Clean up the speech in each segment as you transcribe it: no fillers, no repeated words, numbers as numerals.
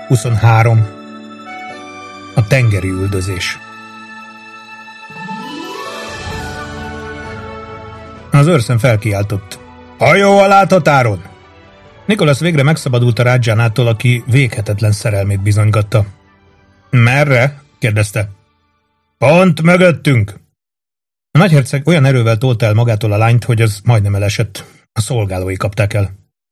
23. A tengeri üldözés. Az őrszem felkiáltott. Hajó a láthatáron! Nicholas végre megszabadult a Rajánától, aki véghetetlen szerelmét bizonygatta. Merre? kérdezte. Pont mögöttünk! A nagyherceg olyan erővel tolta el magától a lányt, hogy az majdnem elesett. A szolgálói kapták el.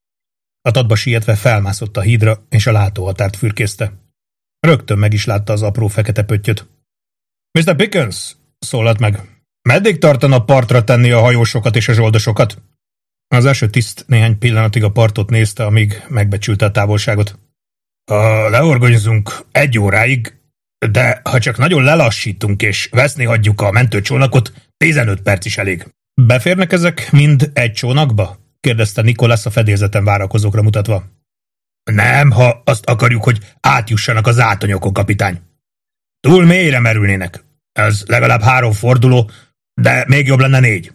A tatba sietve felmászott a hídra, és a látóhatárt fürkészte. Rögtön meg is látta az apró fekete pöttyöt. Mr. Pickens, szólalt meg. Meddig tartana partra tenni a hajósokat és a zsoldosokat? Az első tiszt néhány pillanatig a partot nézte, amíg megbecsülte a távolságot. Leorgonyzunk 1 óráig, de ha csak nagyon lelassítunk és veszni hagyjuk a mentőcsónakot, 15 perc is elég. Beférnek ezek mind egy csónakba? kérdezte Nicholas a fedélzeten várakozókra mutatva. Nem, ha azt akarjuk, hogy átjussanak az átonyokon, kapitány. Túl mélyre merülnének. Ez legalább 3 forduló, de még jobb lenne 4.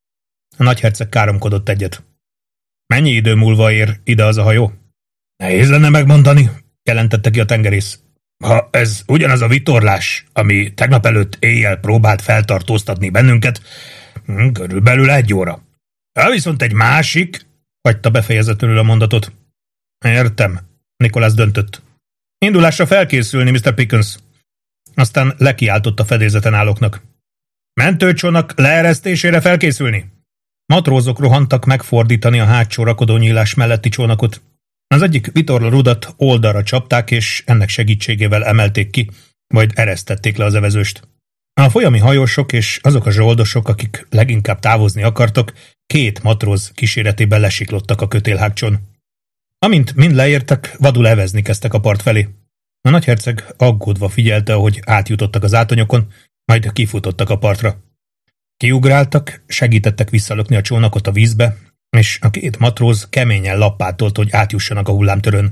A nagyherceg káromkodott egyet. Mennyi idő múlva ér ide az a hajó? Nehéz lenne megmondani, jelentette ki a tengerész. Ha ez ugyanaz a vitorlás, ami tegnap előtt éjjel próbált feltartóztatni bennünket, körülbelül 1 óra. Ha viszont egy másik, hagyta befejezetlenül a mondatot. Értem, Nicholas döntött. Indulásra felkészülni, Mr. Pickens. Aztán lekiáltott a fedélzeten állóknak. Mentőcsónak leeresztésére felkészülni. Matrózok rohantak megfordítani a hátsó rakodónyílás melletti csónakot. Az egyik vitorla rudat oldalra csapták, és ennek segítségével emelték ki, majd eresztették le az evezőst. A folyami hajósok és azok a zsoldosok, akik leginkább távozni akartak, 2 matróz kíséretében lesiklottak a kötélhágcson. Amint mind leértek, vadul evezni kezdtek a part felé. A nagyherceg aggódva figyelte, ahogy átjutottak az átonyokon, majd kifutottak a partra. Kiugráltak, segítettek visszalökni a csónakot a vízbe, és a 2 matróz keményen lappátolt, hogy átjussanak a hullámtörőn.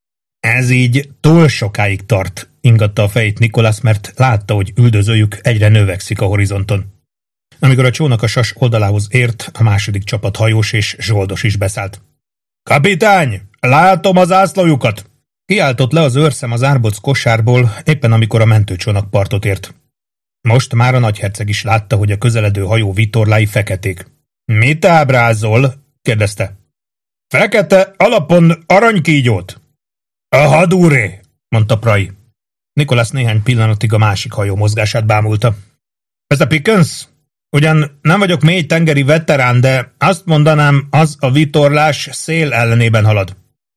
Ez így túl sokáig tart, ingatta a fejét Nicholas, mert látta, hogy üldözőjük egyre növekszik a horizonton. Amikor a csónak a sas oldalához ért, a második csapat hajós és zsoldos is beszállt. Kapitány, látom az zászlójukat! Kiáltott le az őrszem az árbóc kosárból, éppen amikor a mentőcsónak partot ért. Most már a nagyherceg is látta, hogy a közeledő hajó vitorlái feketék. Mit ábrázol? kérdezte. Fekete alapon aranykígyót. A hadúré, mondta Prai. Nicholas néhány pillanatig a másik hajó mozgását bámulta. Ez a Pickens? Ugyan nem vagyok mély tengeri veterán, de azt mondanám, az a vitorlás szél ellenében halad.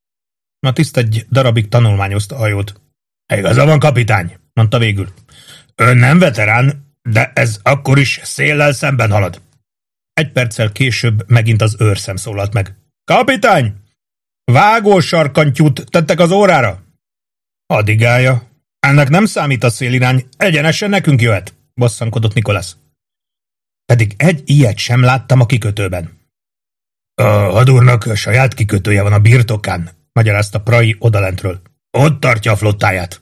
A tiszt egy darabig tanulmányozta a hajót. Igaza van, kapitány, mondta végül. Ön nem veterán, de ez akkor is széllel szemben halad. 1 perccel később megint az őrszem szólalt meg. Kapitány! Vágós sarkantyút tettek az órára? Adigája. Ennek nem számít a szélirány, egyenesen nekünk jöhet, bosszankodott Nicholas. Pedig egy ilyet sem láttam a kikötőben. A hadúrnak saját kikötője van a birtokán, magyarázta Prai odalentről. Ott tartja a flottáját.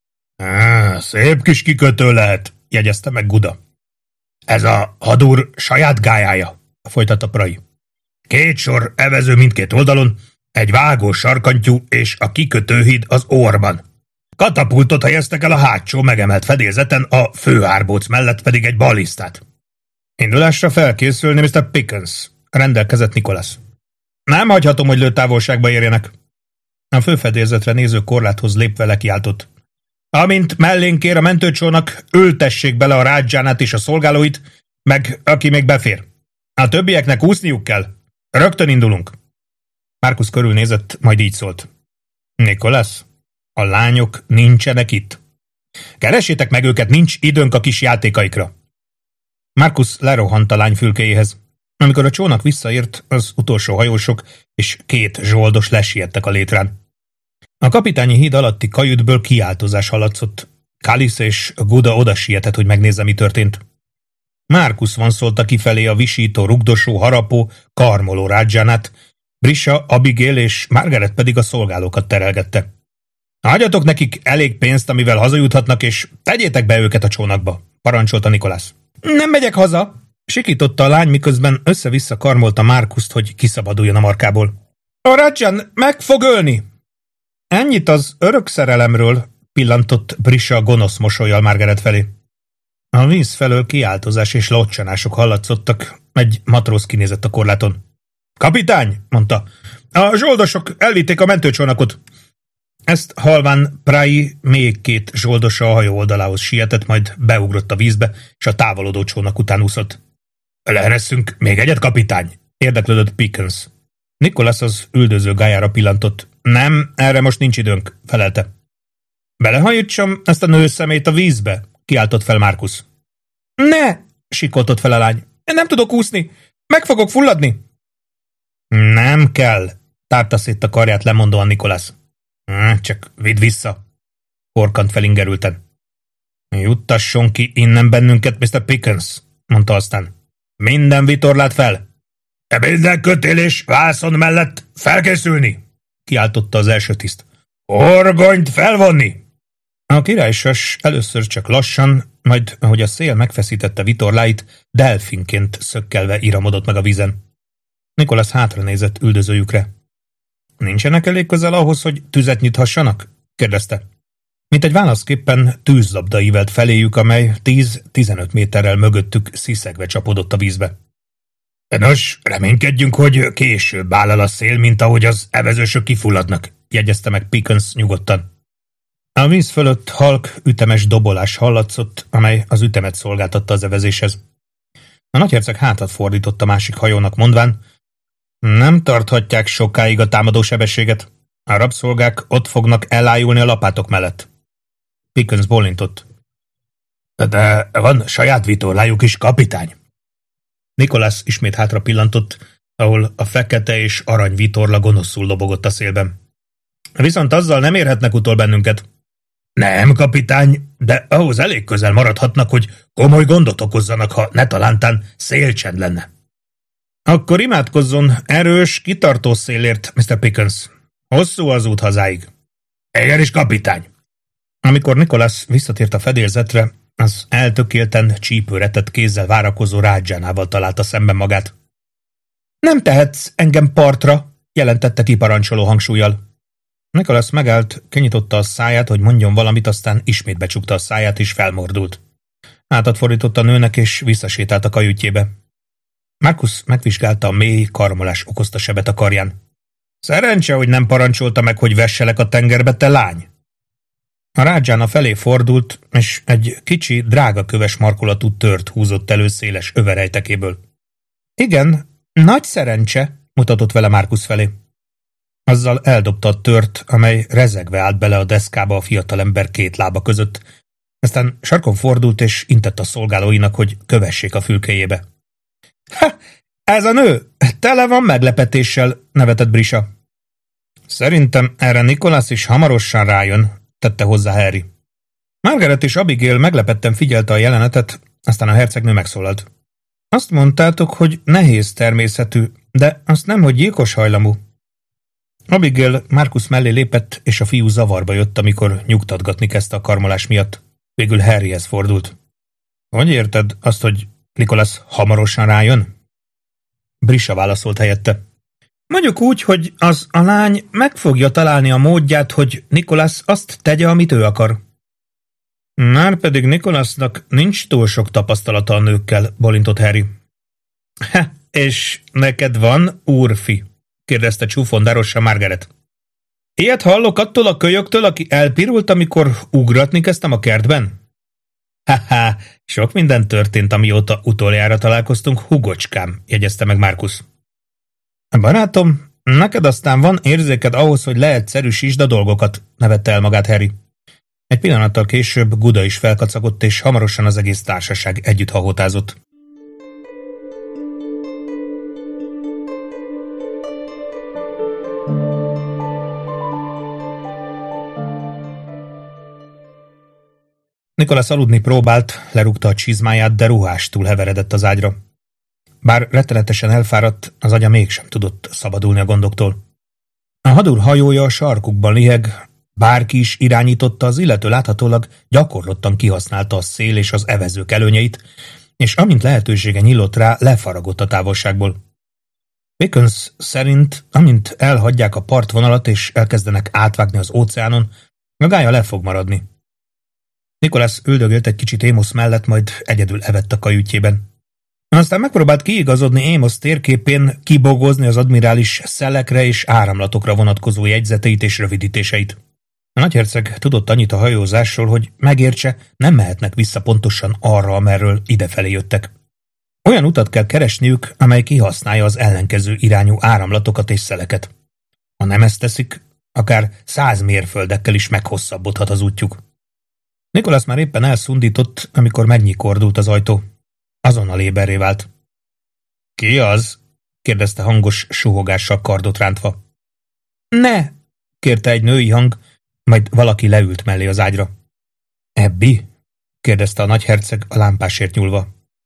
Szép kis kikötő lehet, jegyezte meg Guda. Ez a hadúr saját gályája, folytatta Prai. 2 sor evező mindkét oldalon, egy vágós sarkantyú és a kikötőhíd az orban. Katapultot helyeztek el a hátsó megemelt fedélzeten, a főárbóc mellett pedig egy ballisztát. Indulásra felkészülni, Mr. Pickens, rendelkezett Nicholas. Nem hagyhatom, hogy lőtávolságba érjenek. A főfedélzetre néző korláthoz lépve lekiáltott. Amint mellénk ér a mentőcsónak, ültessék bele a Rajánát és a szolgálóit, meg aki még befér. A többieknek úszniuk kell. Rögtön indulunk. Marcus körülnézett, majd így szólt. Nicholas, a lányok nincsenek itt. Keressétek meg őket, nincs időnk a kis játékaikra. Marcus lerohant a lány fülkéjéhez. Amikor a csónak visszaért, az utolsó hajósok és 2 zsoldos lesiettek a létrán. A kapitányi híd alatti kajütből kiáltozás hallatszott. Kalisz és Guda oda sietett, hogy megnézze, mi történt. Marcus vonszolta kifelé a visító, rugdosó, harapó, karmoló Rajánát, Brisha, Abigail és Margaret pedig a szolgálókat terelgette. Hagyjatok nekik elég pénzt, amivel hazajuthatnak, és tegyétek be őket a csónakba, parancsolta Nicholas. Nem megyek haza, sikította a lány, miközben össze-vissza karmolta Marcust, hogy kiszabaduljon a markából. A Raján meg fog ölni! Ennyit az örök szerelemről, pillantott Brisha gonosz mosollyal Margaret felé. A víz felől kiáltozás és locsanások hallatszottak, egy matróz kinézett a korláton. Kapitány, mondta, a zsoldosok elvitték a mentőcsónakot. Ezt halván Prai még 2 zsoldosa a hajó oldalához sietett, majd beugrott a vízbe, és a távolodó csónak után úszott. Leeresszünk még egyet, kapitány? Érdeklődött Pickens. Nicholas az üldöző gályára pillantott. Nem, erre most nincs időnk, felelte. Belehajítsam ezt a nőszemét a vízbe, kiáltott fel Marcus. Ne, sikoltott fel a lány. Nem tudok úszni, meg fogok fulladni. Nem kell, tárta szét a karját lemondóan Nicholas. Csak vidd vissza, horkant fel ingerülten. Juttasson ki innen bennünket, Mr. Pickens, mondta aztán. Minden vitorlát fel. Minden kötél és vászon mellett felkészülni, kiáltotta az első tiszt. Horgonyt felvonni! A királysas először csak lassan, majd ahogy a szél megfeszítette vitorláit, delfinként szökkelve iramodott meg a vízen. Nicholas hátranézett üldözőjükre. Nincsenek elég közel ahhoz, hogy tüzet nyithassanak? kérdezte. Mint egy válaszképpen tűzlabda ívelt feléjük, amely 10-15 méterrel mögöttük sziszegve csapódott a vízbe. Nos, reménykedjünk, hogy később áll el a szél, mint ahogy az evezősök kifulladnak, jegyezte meg Pickens nyugodtan. A víz fölött halk, ütemes dobolás hallatszott, amely az ütemet szolgáltatta az evezéshez. A nagyherceg hátat fordított a másik hajónak, mondván, nem tarthatják sokáig a támadó sebességet. A rabszolgák ott fognak elájulni a lapátok mellett. Pickens bólintott. De van saját vitorlájuk is, kapitány. Nicholas ismét hátra pillantott, ahol a fekete és arany vitorla gonoszul lobogott a szélben. Viszont azzal nem érhetnek utol bennünket. Nem, kapitány, de ahhoz elég közel maradhatnak, hogy komoly gondot okozzanak, ha netalántán szélcsend lenne. Akkor imádkozzon erős, kitartó szélért, Mr. Pickens. Hosszú az út hazáig. Igenis, kapitány. Amikor Nicholas visszatért a fedélzetre, az eltökélten csípőretett kézzel várakozó Rádjánával találta szemben magát. Nem tehetsz engem partra, jelentette kiparancsoló hangsúllyal. Nicholas megállt, kinyitotta a száját, hogy mondjon valamit, aztán ismét becsukta a száját, és felmordult. Hátat fordított a nőnek, és visszasétált a kajütjébe. Marcus megvizsgálta a mély karmolás okozta sebet a karján. Szerencse, hogy nem parancsolta meg, hogy vesselek a tengerbe, te lány! A Rádjána felé fordult, és egy kicsi, drágaköves markolatú tört húzott elő széles överejtekéből. Igen, nagy szerencse, mutatott vele Marcus felé. Azzal eldobta a tört, amely rezegve állt bele a deszkába a fiatalember 2 lába között. Aztán sarkon fordult, és intett a szolgálóinak, hogy kövessék a fülkéjébe. Ha, ez a nő! Tele van meglepetéssel, nevetett Brisha. Szerintem erre Nicholas is hamarosan rájön, tette hozzá Harry. Margaret és Abigail meglepetten figyelte a jelenetet, aztán a hercegnő megszólalt. Azt mondtátok, hogy nehéz természetű, de azt nem, hogy gyilkos hajlamú. Abigail Marcus mellé lépett, és a fiú zavarba jött, amikor nyugtatgatni kezdte a karmolás miatt. Végül Harryhez fordult. Hogy érted azt, hogy Nicholas hamarosan rájön? Brisha válaszolt helyette. Mondjuk úgy, hogy az a lány meg fogja találni a módját, hogy Nicholas azt tegye, amit ő akar. Márpedig Nicholasnak nincs túl sok tapasztalata a nőkkel, bolintott Harry. És neked van, úrfi? kérdezte csúfondárosan Margaret. Ilyet hallok attól a kölyöktől, aki elpirult, amikor ugratni kezdtem a kertben? Sok minden történt, amióta utoljára találkoztunk, hugocskám, jegyezte meg Marcus. Barátom, neked aztán van érzéked ahhoz, hogy leegyszerűsítsd a dolgokat, nevette el magát Harry. Egy pillanattal később Guda is felkacagott, és hamarosan az egész társaság együtt hahotázott. Nicholas aludni próbált, lerúgta a csizmáját, de ruhástul heveredett az ágyra. Bár rettenetesen elfáradt, az agya mégsem tudott szabadulni a gondoktól. A hadúr hajója a sarkukban liheg, bárki is irányította, az illető láthatólag gyakorlottan kihasználta a szél és az evezők előnyeit, és amint lehetősége nyílt rá, lefaragott a távolságból. Pickens szerint, amint elhagyják a partvonalat és elkezdenek átvágni az óceánon, a gálya le fog maradni. Nicholas üldögélt egy kicsit Amos mellett, majd egyedül evett a kajütjében. Aztán megpróbált kiigazodni Amos térképén, kibogozni az admirális szelekre és áramlatokra vonatkozó jegyzeteit és rövidítéseit. A nagyherceg tudott annyit a hajózásról, hogy megértse, nem mehetnek vissza pontosan arra, amerről idefelé jöttek. Olyan utat kell keresniük, amely kihasználja az ellenkező irányú áramlatokat és szeleket. Ha nem ezt teszik, akár 100 mérföldekkel is meghosszabbodhat az útjuk. Nicholas már éppen elszundított, amikor megnyikordult az ajtó. Azonnal éberré vált. Ki az? kérdezte hangos suhogással kardot rántva. Ne! kérte egy női hang, majd valaki leült mellé az ágyra. Ebbi? kérdezte a nagyherceg a lámpásért nyúlva.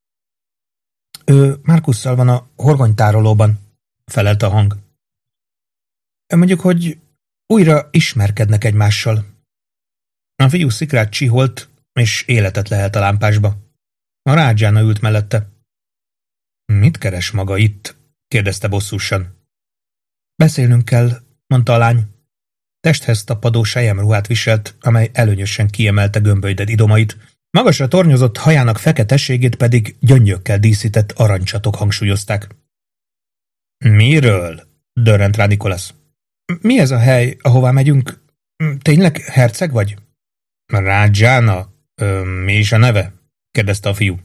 Ő Marcusszal van a horgonytárolóban, felelte a hang. Mondjuk, hogy újra ismerkednek egymással. A fiú szikrát csiholt, és életet lehelt a lámpásba. A Rádzsána ült mellette. Mit keres maga itt? kérdezte bosszúsan. Beszélnünk kell, mondta a lány. Testhez tapadó selyemruhát viselt, amely előnyösen kiemelte gömbölyded idomait, magasra tornyozott hajának feketességét pedig gyöngyökkel díszített arancsatok hangsúlyozták. Miről? dörrent rá Nicholas. Mi ez a hely, ahová megyünk? Tényleg herceg vagy? Rádzsána? Mi is a neve? kérdezte a fiú.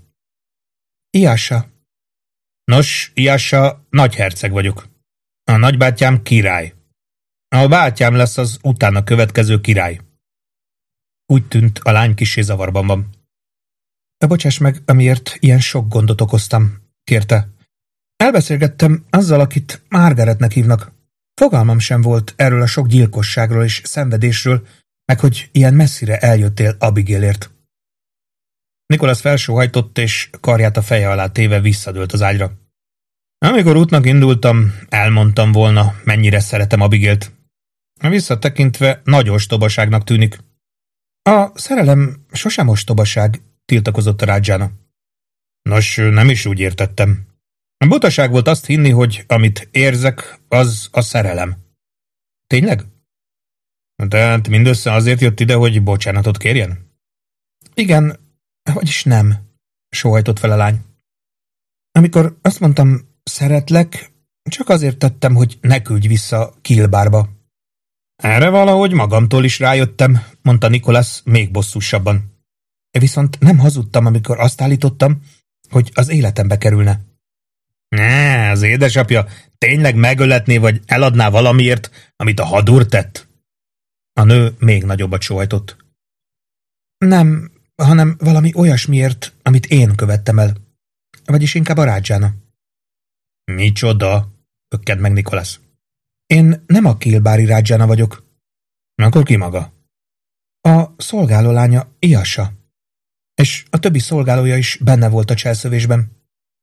Iasa. Nos, Iasa, nagyherceg vagyok. A nagybátyám király. A bátyám lesz az utána következő király. Úgy tűnt, a lány kissé zavarban van. Bocsáss meg, amiért ilyen sok gondot okoztam, kérte. Elbeszélgettem azzal, akit Margaretnek hívnak. Fogalmam sem volt erről a sok gyilkosságról és szenvedésről, meg hogy ilyen messzire eljöttél Abigailért. Nicholas felsóhajtott, és karját a feje alá téve visszadőlt az ágyra. Amikor útnak indultam, elmondtam volna, mennyire szeretem Abigailt. Visszatekintve nagy ostobaságnak tűnik. A szerelem sosem ostobaság, tiltakozott a Rádzsána. Nos, nem is úgy értettem. A butaság volt azt hinni, hogy amit érzek, az a szerelem. Tényleg? Tehát mindössze azért jött ide, hogy bocsánatot kérjen? Igen, vagyis nem, sóhajtott fel a lány. Amikor azt mondtam, szeretlek, csak azért tettem, hogy ne küldj vissza Kilbárba. Erre valahogy magamtól is rájöttem, mondta Nicholas még bosszúsabban. Viszont nem hazudtam, amikor azt állítottam, hogy az életembe kerülne. Ne, az édesapja tényleg megöletné vagy eladná valamiért, amit a Hadur tett? A nő még nagyobbat sóhajtott. Nem, hanem valami olyasmiért, amit én követtem el. Vagyis inkább a Rádzsána. Micsoda? Hökkent meg Nicholas. Én nem a Kilbári Rádzsána vagyok. Akkor ki maga? A szolgáló lánya Iasa. És a többi szolgálója is benne volt a cselszövésben.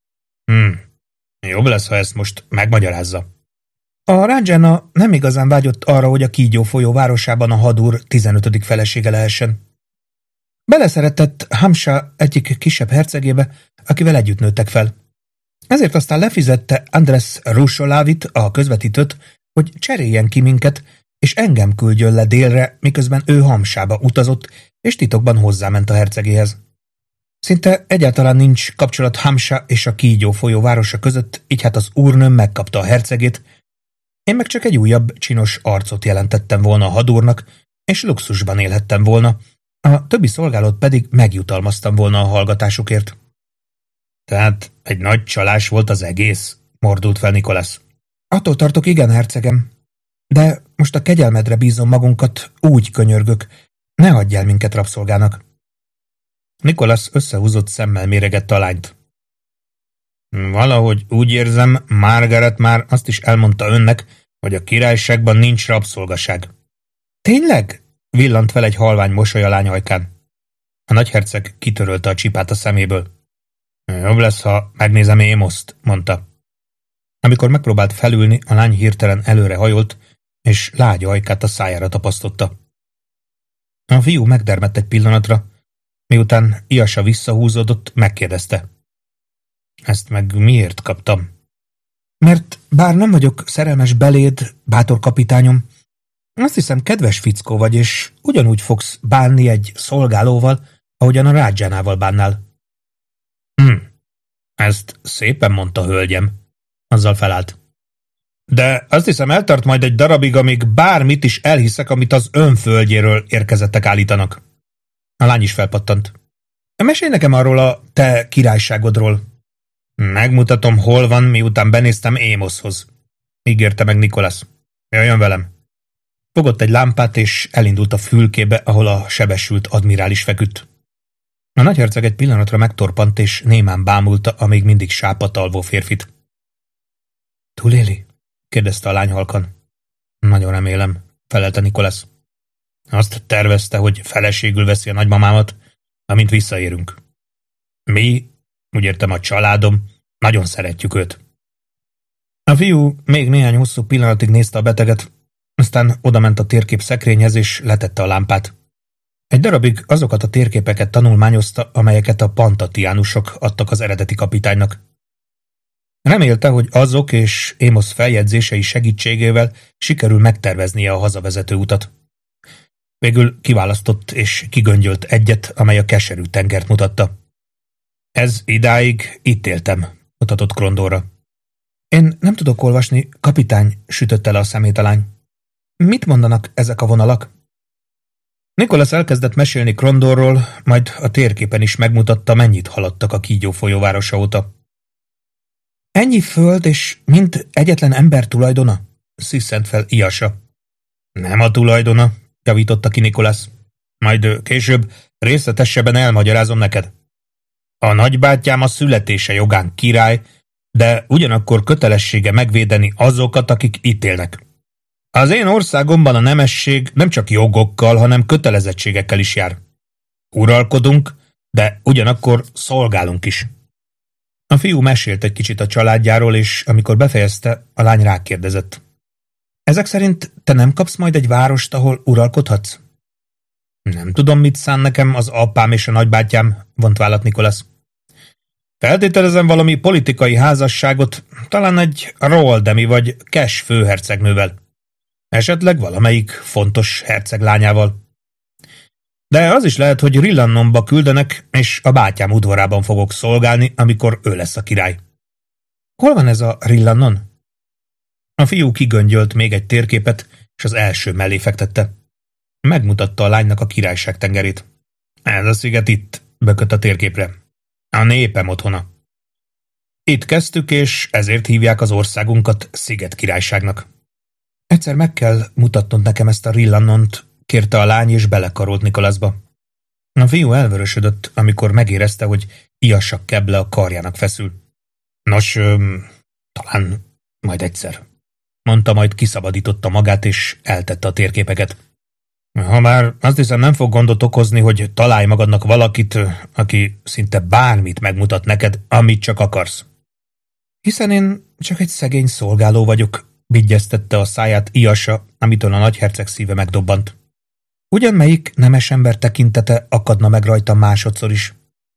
Jobb lesz, ha ezt most megmagyarázza. A Rádzsána nem igazán vágyott arra, hogy a Kígyó folyó városában a Hadur 15. felesége lehessen. Beleszeretett Hamsa egyik kisebb hercegébe, akivel együtt nőttek fel. Ezért aztán lefizette Andres Rusolávit, a közvetítőt, hogy cseréljen ki minket, és engem küldjön le délre, miközben ő Hamsába utazott, és titokban hozzáment a hercegéhez. Szinte egyáltalán nincs kapcsolat Hamsa és a Kígyó folyó városa között, így hát az úrnőm megkapta a hercegét, én meg csak egy újabb, csinos arcot jelentettem volna a Hadurnak, és luxusban élhettem volna, a többi szolgálót pedig megjutalmaztam volna a hallgatásukért. Tehát egy nagy csalás volt az egész, mordult fel Nicholas. Attól tartok, igen, hercegem. De most a kegyelmedre bízom magunkat, úgy könyörgök, ne hagyj el minket rabszolgának. Nicholas összehúzott szemmel méregette a lányt. Valahogy úgy érzem, Margaret már azt is elmondta önnek, hogy a királyságban nincs rabszolgaság. Tényleg? Villant fel egy halvány mosoly a lány ajkán. A nagyherceg kitörölte a csipát a szeméből. Jobb lesz, ha megnézem Amoszt, mondta. Amikor megpróbált felülni, a lány hirtelen előre hajolt, és lágy ajkát a szájára tapasztotta. A fiú megdermedt egy pillanatra, miután Iasa visszahúzódott, megkérdezte. Ezt meg miért kaptam? Mert bár nem vagyok szerelmes beléd, bátor kapitányom, azt hiszem, kedves fickó vagy, és ugyanúgy fogsz bánni egy szolgálóval, ahogyan a Rajánával bánnál. Ezt szépen mondta, hölgyem. Azzal felállt. De azt hiszem, eltart majd egy darabig, amíg bármit is elhiszek, amit az ön földjéről érkezettek állítanak. A lány is felpattant. Mesélj nekem arról a te királyságodról. Megmutatom, hol van, miután benéztem Amoshoz. Ígérte meg Nicholas. Jöjjön velem. Fogott egy lámpát, és elindult a fülkébe, ahol a sebesült admirális feküdt. A nagyherceg egy pillanatra megtorpant, és némán bámulta a még mindig sápadalvó férfit. Túléli? kérdezte a lány halkan. Nagyon remélem, felelte Nicholas. Azt tervezte, hogy feleségül veszi a nagymamámat, amint visszaérünk. Mi, úgy értem a családom, nagyon szeretjük őt. A fiú még néhány hosszú pillanatig nézte a beteget, aztán odament a térkép szekrényhez, és letette a lámpát. Egy darabig azokat a térképeket tanulmányozta, amelyeket a pantatiánusok adtak az eredeti kapitánynak. Remélte, hogy azok és Amos feljegyzései segítségével sikerül megterveznie a hazavezető utat. Végül kiválasztott és kigöngyölt egyet, amely a keserű tengert mutatta. Ez idáig itt éltem, mutatott Krondorra. Én nem tudok olvasni, kapitány, sütötte le a szemét a lány. Mit mondanak ezek a vonalak? Nicholas elkezdett mesélni Krondorról, majd a térképen is megmutatta, mennyit haladtak a kígyó folyóvárosa óta. Ennyi föld, és mind egyetlen ember tulajdona? Sziszent fel Iasa. Nem a tulajdona, javította ki Nicholas. Majd később részletesebben elmagyarázom neked. A nagybátyám a születése jogán király, de ugyanakkor kötelessége megvédeni azokat, akik itt élnek. Az én országomban a nemesség nem csak jogokkal, hanem kötelezettségekkel is jár. Uralkodunk, de ugyanakkor szolgálunk is. A fiú mesélt egy kicsit a családjáról, és amikor befejezte, a lány rákérdezett. Ezek szerint te nem kapsz majd egy várost, ahol uralkodhatsz? Nem tudom, mit szán nekem az apám és a nagybátyám, vont vállat Nicholas. Feltételezem valami politikai házasságot, talán egy Roaldemi vagy Cash főhercegnővel. Esetleg valamelyik fontos herceglányával. De az is lehet, hogy Rillannomba küldenek, és a bátyám udvarában fogok szolgálni, amikor ő lesz a király. Hol van ez a Rillannon? A fiú kigöngyölt még egy térképet, és az első mellé fektette. Megmutatta a lánynak a királyság tengerét. Ez a sziget itt, bökött a térképre. A népem otthona. Itt kezdtük, és ezért hívják az országunkat Sziget királyságnak. Egyszer meg kell mutatnod nekem ezt a Rillannont, kérte a lány, és belekarolt Nicholasba. A fiú elvörösödött, amikor megérezte, hogy Iasa keble a karjának feszül. Nos, talán majd egyszer, mondta, majd kiszabadította magát, és eltette a térképeket. Ha már azt hiszem, nem fog gondot okozni, hogy találj magadnak valakit, aki szinte bármit megmutat neked, amit csak akarsz. Hiszen én csak egy szegény szolgáló vagyok, vigyeztette a száját Iasa, amitől a nagyherceg szíve megdobbant. Ugyanmelyik nemes ember tekintete akadna meg rajta másodszor is.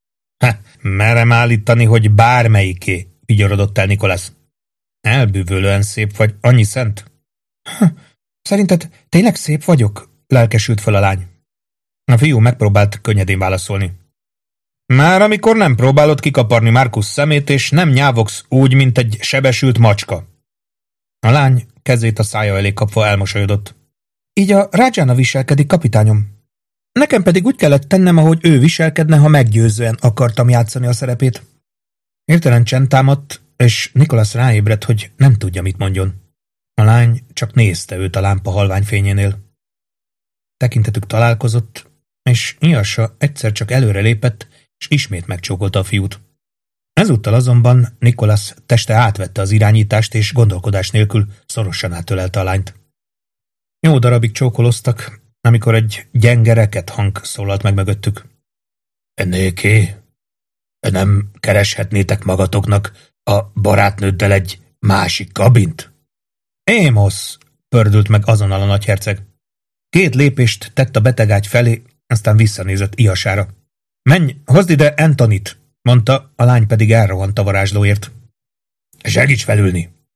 Merem állítani, hogy bármelyiké, vigyorodott el Nicholas. Elbűvölően szép vagy, annyi szent? Szerinted tényleg szép vagyok? Lelkesült fel a lány. A fiú megpróbált könnyedén válaszolni. Már amikor nem próbálod kikaparni Marcus szemét, és nem nyávogsz úgy, mint egy sebesült macska. A lány kezét a szája elé kapva elmosolyodott. Így a Rajana viselkedik, kapitányom. Nekem pedig úgy kellett tennem, ahogy ő viselkedne, ha meggyőzően akartam játszani a szerepét. Hirtelen csend támadt, és Nicholas ráébredt, hogy nem tudja, mit mondjon. A lány csak nézte őt a lámpa halványfényénél. Tekintetük találkozott, és Iasa egyszer csak előrelépett, és ismét megcsókolta a fiút. Ezúttal azonban Nicholas teste átvette az irányítást, és gondolkodás nélkül szorosan átölelte a lányt. Jó darabig csókoloztak, amikor egy gyenge reket hang szólalt meg mögöttük. Néké, nem kereshetnétek magatoknak a barátnőddel egy másik kabint? Amos, pördült meg azonnal a nagyherceg. 2 lépést tett a betegágy felé, aztán visszanézett Iasára. Menj, hozd ide Antonit, mondta, a lány pedig elrohant a varázslóért. Segíts felülni,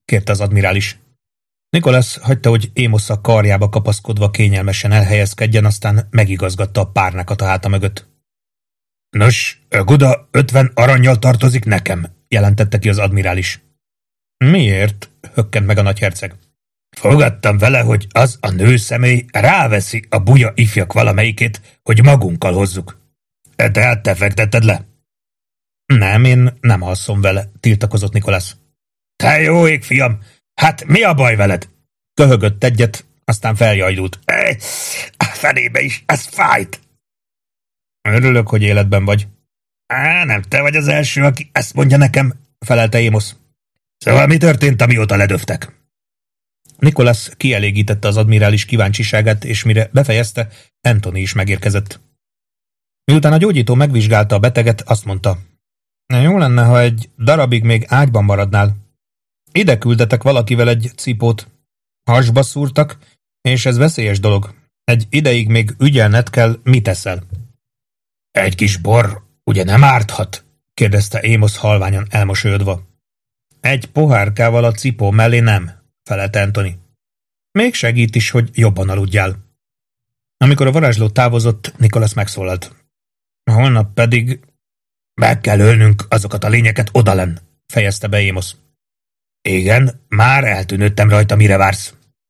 kérte az admirális. Nicholas hagyta, hogy Amos a karjába kapaszkodva kényelmesen elhelyezkedjen, aztán megigazgatta a párnákat a háta mögött. Nos, Guda 50 arannyal tartozik nekem, jelentette ki az admirális. Miért? Hökkent meg a nagyherceg. Fogadtam vele, hogy az a nőszemély ráveszi a buja ifjak valamelyikét, hogy magunkkal hozzuk. Tehát te fektetted le? Nem, én nem alszom vele, tiltakozott Nicholas. Te jó ég, fiam! Hát mi a baj veled? Köhögött egyet, aztán feljajdult. A fenébe is, ez fájt! Örülök, hogy életben vagy. Nem te vagy az első, aki ezt mondja nekem, felelte Amos. Szóval mi történt, amióta ledöftek? Nicholas kielégítette az admirális kíváncsiságát, és mire befejezte, Anthony is megérkezett. Miután a gyógyító megvizsgálta a beteget, azt mondta. Jó lenne, ha egy darabig még ágyban maradnál. Ide küldetek valakivel egy cipót. Hasba szúrtak, és ez veszélyes dolog. Egy ideig még ügyelned kell, mit teszel. Egy kis bor ugye nem árthat? kérdezte Amos halványan elmosolyodva. Egy pohárkával a cipó mellé nem, felelte Anthony. Még segít is, hogy jobban aludjál. Amikor a varázsló távozott, Nicholas megszólalt. Holnap pedig meg kell ölnünk azokat a lényeket odalenn, fejezte be Amos. Igen, már eltűnődtem rajta, mire vársz.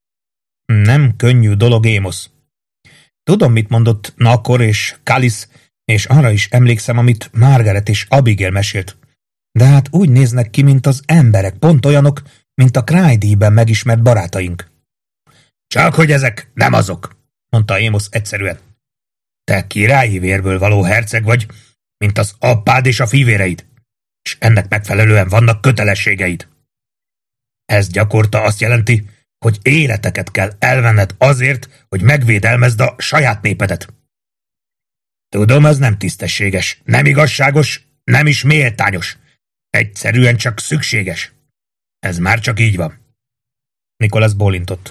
Nem könnyű dolog, Amos. Tudom, mit mondott Nakor és Kalis, és arra is emlékszem, amit Margaret és Abigail mesélt. De hát úgy néznek ki, mint az emberek, pont olyanok, mint a Cryde-ben megismert barátaink. Csak hogy ezek nem azok, mondta Amos egyszerűen. Te királyi vérből való herceg vagy, mint az apád és a fivéreid, és ennek megfelelően vannak kötelességeid. Ez gyakorta azt jelenti, hogy életeket kell elvenned azért, hogy megvédelmezd a saját népedet. Tudom, ez nem tisztességes, nem igazságos, nem is méltányos. Egyszerűen csak szükséges. Ez már csak így van. Nicholas bólintott.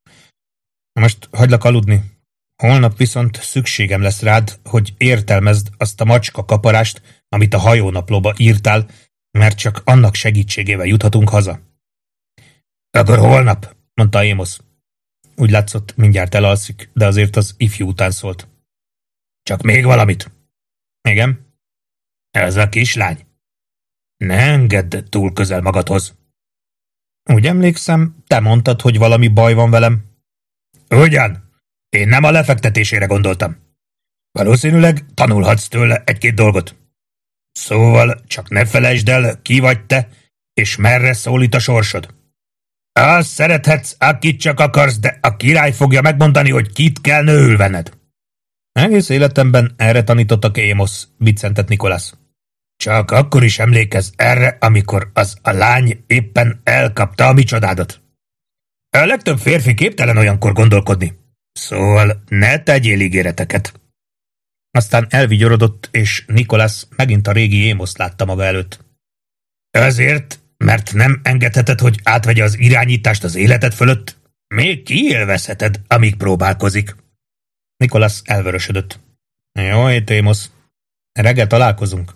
Most hagylak aludni. Holnap viszont szükségem lesz rád, hogy értelmezd azt a macska kaparást, amit a hajónaplóba írtál, mert csak annak segítségével juthatunk haza. Akkor holnap, mondta Amos. Úgy látszott, mindjárt elalszik, de azért az ifjú után szólt. Csak még valamit. Igen? Ez a kislány. Ne engedd túl közel magadhoz. Úgy emlékszem, te mondtad, hogy valami baj van velem. Ugyan? Én nem a lefektetésére gondoltam. Valószínűleg tanulhatsz tőle egy-két dolgot. Szóval csak ne felejtsd el, ki vagy te, és merre szólít a sorsod. Azt szerethetsz, akit csak akarsz, de a király fogja megmondani, hogy kit kell nőül venned. Egész életemben erre tanítottak Amos, viccentett Nicholas. Csak akkor is emlékezz erre, amikor az a lány éppen elkapta a mi csodádat. A legtöbb férfi képtelen olyankor gondolkodni. Szóval ne tegyél ígéreteket. Aztán elvigyorodott, és Nicholas megint a régi Amos látta maga előtt. Ezért, mert nem engedheted, hogy átvegye az irányítást az életed fölött, még kiélvezheted, amíg próbálkozik. Nicholas elvörösödött. Jó, Amos. Reggel találkozunk.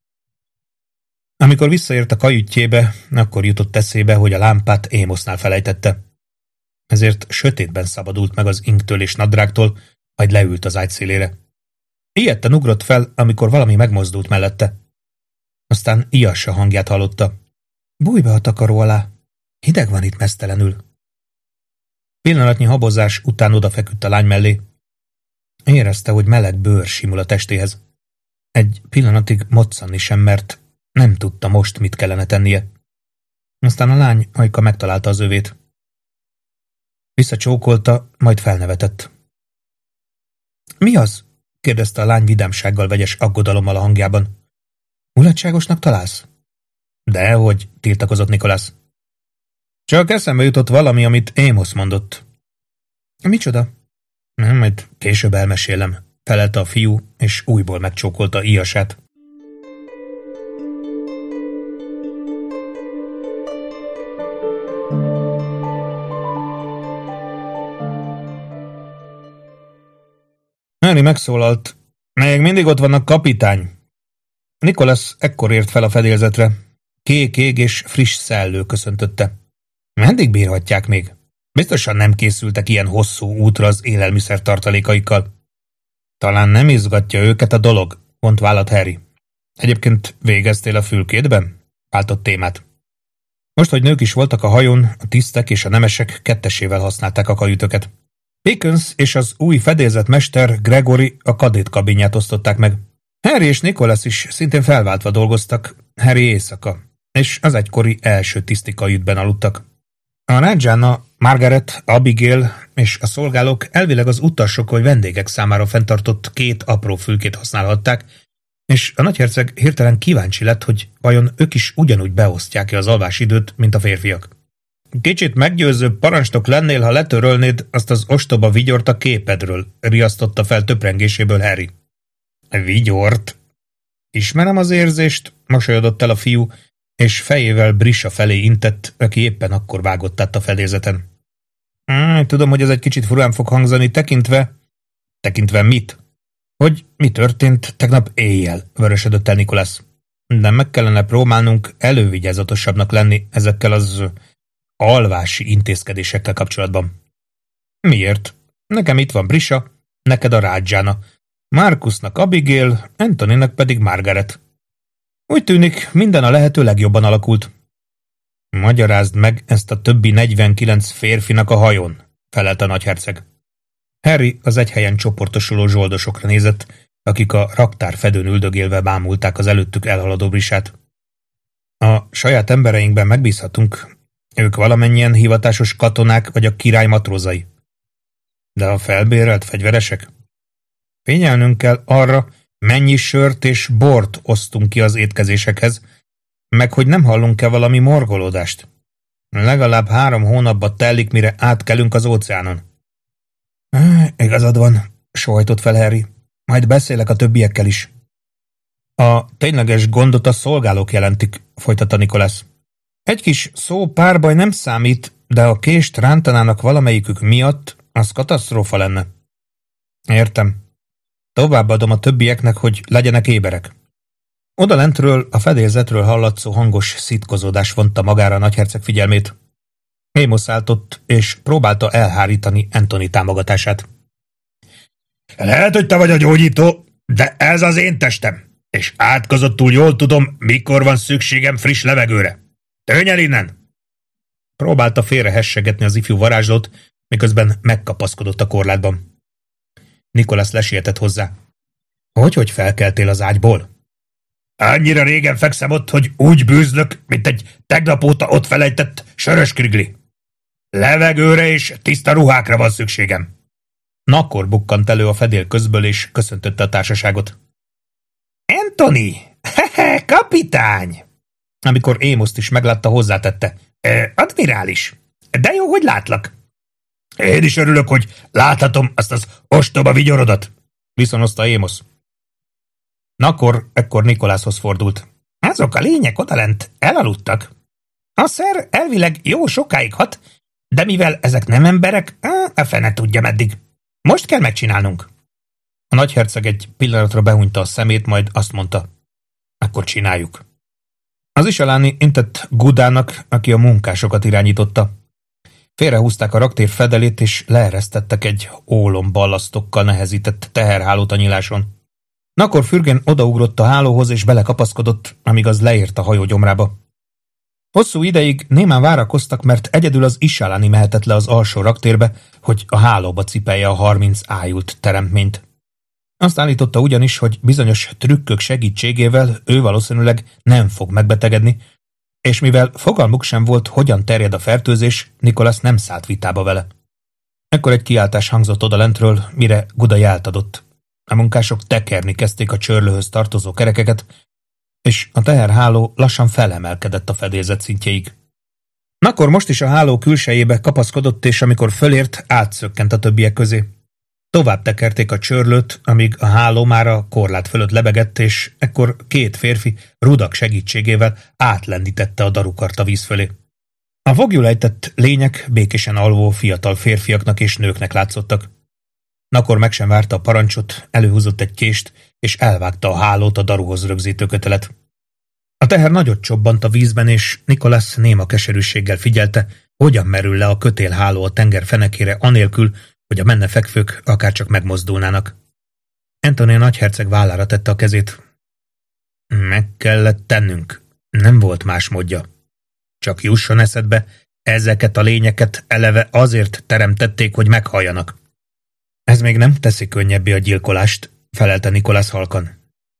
Amikor visszaért a kajütjébe, akkor jutott eszébe, hogy a lámpát Amosnál felejtette. Ezért sötétben szabadult meg az inktől és nadrágtól, majd leült az ágy szélére. Ijedten ugrott fel, amikor valami megmozdult mellette. Aztán Iassa hangját hallotta. Bújj be a takaró alá, hideg van itt meztelenül. Pillanatnyi habozás után odafeküdt a lány mellé. Érezte, hogy meleg bőr simul a testéhez. Egy pillanatig moccanni sem mert, nem tudta most, mit kellene tennie. Aztán a lány ajka megtalálta az övét. Visszacsókolta, majd felnevetett. Mi az? kérdezte a lány vidámsággal vegyes aggodalommal a hangjában. Mulatságosnak találsz? Dehogy, tiltakozott Nicholas. Csak eszembe jutott valami, amit Amos mondott. Micsoda? Majd később elmesélem, felelte a fiú, és újból megcsókolta Iasát. Harry megszólalt. Még mindig ott vannak, kapitány. Nicholas ekkor ért fel a fedélzetre. Kék ég és friss szellő köszöntötte. Meddig bírhatják még? Biztosan nem készültek ilyen hosszú útra az élelmiszer tartalékaikkal. Talán nem izgatja őket a dolog, vont vállat Harry. Egyébként végeztél a fülkédben? Váltott témát. Most, hogy nők is voltak a hajón, a tisztek és a nemesek kettesével használták a kajütöket. Pickens és az új fedélzetmester Gregory a kadét kabinját osztották meg. Harry és Nicholas is szintén felváltva dolgoztak, Harry éjszaka, és az egykori első tiszti kajütben aludtak. A Rajana, Margaret, Abigail és a szolgálók elvileg az utasok vagy vendégek számára fenntartott 2 apró fülkét használhatták, és a nagyherceg hirtelen kíváncsi lett, hogy vajon ők is ugyanúgy beosztják-e az alvásidőt, mint a férfiak. Kicsit meggyőzőbb parancsnok lennél, ha letörölnéd azt az ostoba vigyort a képedről, riasztotta fel töprengéséből Harry. Vigyort? Ismerem az érzést, mosolyodott el a fiú, és fejével Brisa felé intett, aki éppen akkor vágott át a fedélzeten. Tudom, hogy ez egy kicsit furán fog hangzani, tekintve mit? Hogy mi történt tegnap éjjel, vörösödött el Nicholas. De meg kellene próbálnunk elővigyázatosabbnak lenni ezekkel az alvási intézkedésekkel kapcsolatban. Miért? Nekem itt van Brisa, neked a Rajana, Marcusnak Abigail, Anthonynak pedig Margaret. Úgy tűnik, minden a lehető legjobban alakult. Magyarázd meg ezt a többi 49 férfinak a hajón, felelt a nagyherceg. Harry az egy helyen csoportosuló zsoldosokra nézett, akik a raktár fedőn üldögélve bámulták az előttük elhaladó Brisát. A saját embereinkben megbízhatunk, ők valamennyien hivatásos katonák vagy a király matrózai. De a felbérelt fegyveresek? Figyelnünk kell arra, mennyi sört és bort osztunk ki az étkezésekhez, meg hogy nem hallunk-e valami morgolódást. Legalább 3 hónapba telik, mire átkelünk az óceánon. Igazad van, sóhajtott fel Harry. Majd beszélek a többiekkel is. A tényleges gondot a szolgálók jelentik, folytatta Nicholas. Egy kis szó párbaj nem számít, de ha kést rántanának valamelyikük miatt, az katasztrófa lenne. Értem. Továbbadom a többieknek, hogy legyenek éberek. Odalentről, a fedélzetről hallatszó hangos szitkozódás vonta magára a nagyherceg figyelmét. Amos állt ott, és próbálta elhárítani Anthony támogatását. Lehet, hogy te vagy a gyógyító, de ez az én testem, és átkozottul jól tudom, mikor van szükségem friss levegőre. Tűnj el innen! Próbálta félrehessegetni az ifjú varázslót, miközben megkapaszkodott a korlátban. Nicholas lesietett hozzá. Hogy felkeltél az ágyból? Annyira régen fekszem ott, hogy úgy bűzlök, mint egy tegnap óta ott felejtett sörös krigli. Levegőre és tiszta ruhákra van szükségem. Nakor bukkant elő a fedél közből, és köszöntötte a társaságot. Anthony! Hehe, kapitány! Amikor Amoszt is meglátta, hozzátette. Admirális! De jó, hogy látlak. Én is örülök, hogy láthatom azt az ostoba vigyorodat, viszonozta Amos. Nakor ekkor Nicholashoz fordult. Azok a lények odalent elaludtak. A szer elvileg jó sokáig hat, de mivel ezek nem emberek, a fene tudja meddig. Most kell megcsinálnunk. A nagyherceg egy pillanatra behunyta a szemét, majd azt mondta. Akkor csináljuk. Az Isaláni intett Gudának, aki a munkásokat irányította. Félrehúzták a raktér fedelét, és leeresztettek egy ólom ballasztokkal nehezített teherhálót a nyiláson. Nakor fürgén odaugrott a hálóhoz, és belekapaszkodott, amíg az leért a hajó gyomrába. Hosszú ideig némán várakoztak, mert egyedül az Isaláni mehetett le az alsó raktérbe, hogy a hálóba cipelje a 30 ájult teremtményt. Azt állította ugyanis, hogy bizonyos trükkök segítségével ő valószínűleg nem fog megbetegedni, és mivel fogalmuk sem volt, hogyan terjed a fertőzés, Nicholas nem szállt vitába vele. Ekkor egy kiáltás hangzott odalentről, mire Guda jelt adott. A munkások tekerni kezdték a csörlőhöz tartozó kerekeket, és a teherháló lassan felemelkedett a fedélzet szintjéig. Nakor most is a háló külsejébe kapaszkodott, és amikor fölért, átszökkent a többiek közé. Tovább tekerték a csörlőt, amíg a háló már a korlát fölött lebegett, és ekkor 2 férfi rudak segítségével átlendítette a darukart a víz fölé. A foglyul ejtett lények békésen alvó fiatal férfiaknak és nőknek látszottak. Nakor meg sem várta a parancsot, előhúzott egy kést, és elvágta a hálót a daruhoz rögzítő kötelet. A teher nagyot csobbant a vízben, és Nicholas néma keserűséggel figyelte, hogyan merül le a kötélháló a tenger fenekére anélkül, hogy a menne fekvők akárcsak megmozdulnának. Anthony nagyherceg vállára tette a kezét. Meg kellett tennünk. Nem volt más módja. Csak jusson eszedbe, ezeket a lényeket eleve azért teremtették, hogy meghalljanak. Ez még nem teszi könnyebbé a gyilkolást, felelte Nicholas halkan.